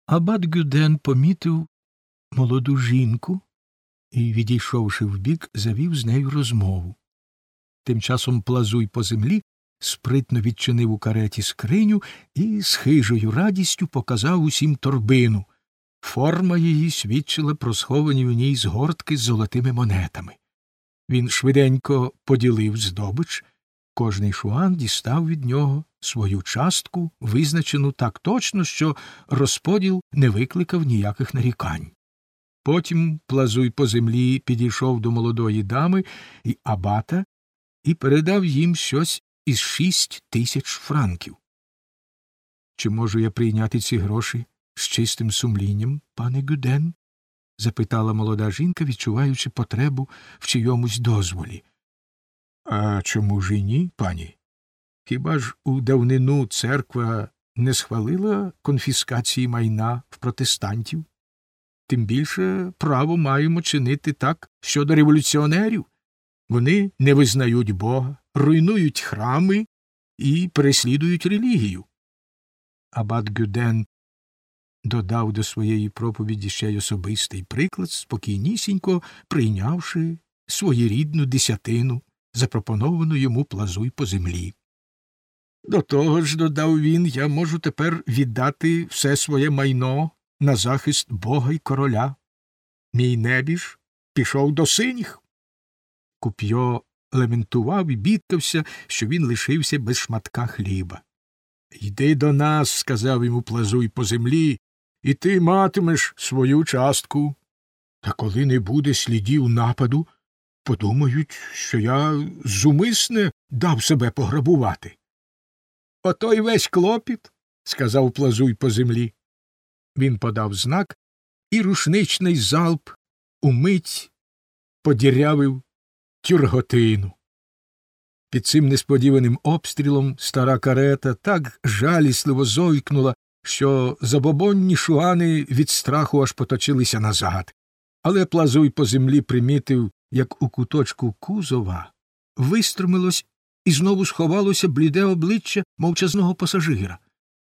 Абат Гюден помітив молоду жінку і, відійшовши вбік, завів з нею розмову. Тим часом Плазуй по землі спритно відчинив у кареті скриню і з хижою радістю показав усім торбину. Форма її свідчила про сховані в ній згортки з золотими монетами. Він швиденько поділив здобич, кожний шуан дістав від нього свою частку, визначену так точно, що розподіл не викликав ніяких нарікань. Потім Плазуй по землі підійшов до молодої дами і абата і передав їм щось із 6000 франків. «Чи можу я прийняти ці гроші з чистим сумлінням, пане Гюден?» – запитала молода жінка, відчуваючи потребу в чийомусь дозволі. «А чому ж і ні, пані? Хіба ж у давнину церква не схвалила конфіскації майна в протестантів? Тим більше право маємо чинити так щодо революціонерів. Вони не визнають Бога, руйнують храми і переслідують релігію». Абат Гюден додав до своєї проповіді ще й особистий приклад, спокійнісінько прийнявши своєрідну десятину, запропоновану йому Плазуй по землі. «До того ж, — додав він, — я можу тепер віддати все своє майно на захист Бога й короля. Мій небіж пішов до синіх». Куп'йо лементував і бідкався, що він лишився без шматка хліба. «Йди до нас, — сказав йому Плазуй по землі, — і ти матимеш свою частку. Та коли не буде слідів нападу, подумають, що я зумисне дав себе пограбувати». «Ото й весь клопіт, — сказав Плазуй по землі». Він подав знак, і рушничний залп умить подірявив тюрготину. Під цим несподіваним обстрілом стара карета так жалісливо зойкнула, що забобонні шуани від страху аж поточилися назад. Але Плазуй по землі примітив, як у куточку кузова виструмилось і знову сховалося бліде обличчя мовчазного пасажира.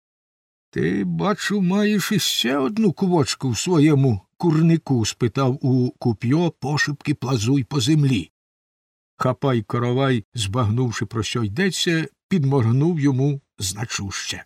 «Ти, бачу, маєш іще одну квочку в своєму курнику?» – спитав у Куп'йо пошепки Плазуй по землі. Хапай-Коровай, збагнувши, про що йдеться, підморгнув йому значуще.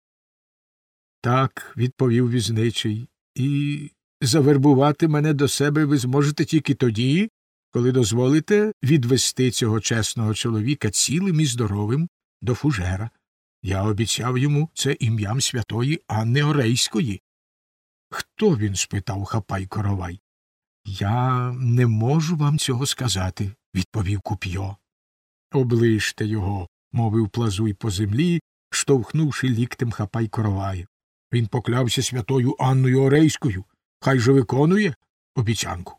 «Так, — відповів візничий, — і завербувати мене до себе ви зможете тільки тоді, коли дозволите відвести цього чесного чоловіка цілим і здоровим до фужера. Я обіцяв йому це ім'ям святої Анни Орейської». «Хто він?» – спитав Хапай-Коровай. «Я не можу вам цього сказати», – відповів Куп'йо. «Оближте його», – мовив Плазуй по землі, штовхнувши ліктем Хапай-Коровая. «Він поклявся святою Анною Орейською. Хай же виконує обіцянку».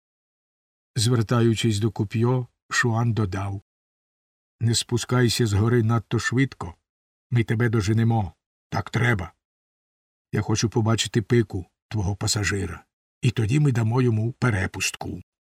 Звертаючись до Куп'йо, шуан додав: «Не спускайся з гори надто швидко. Ми тебе доженемо. Так треба. Я хочу побачити пику твого пасажира, і тоді ми дамо йому перепустку».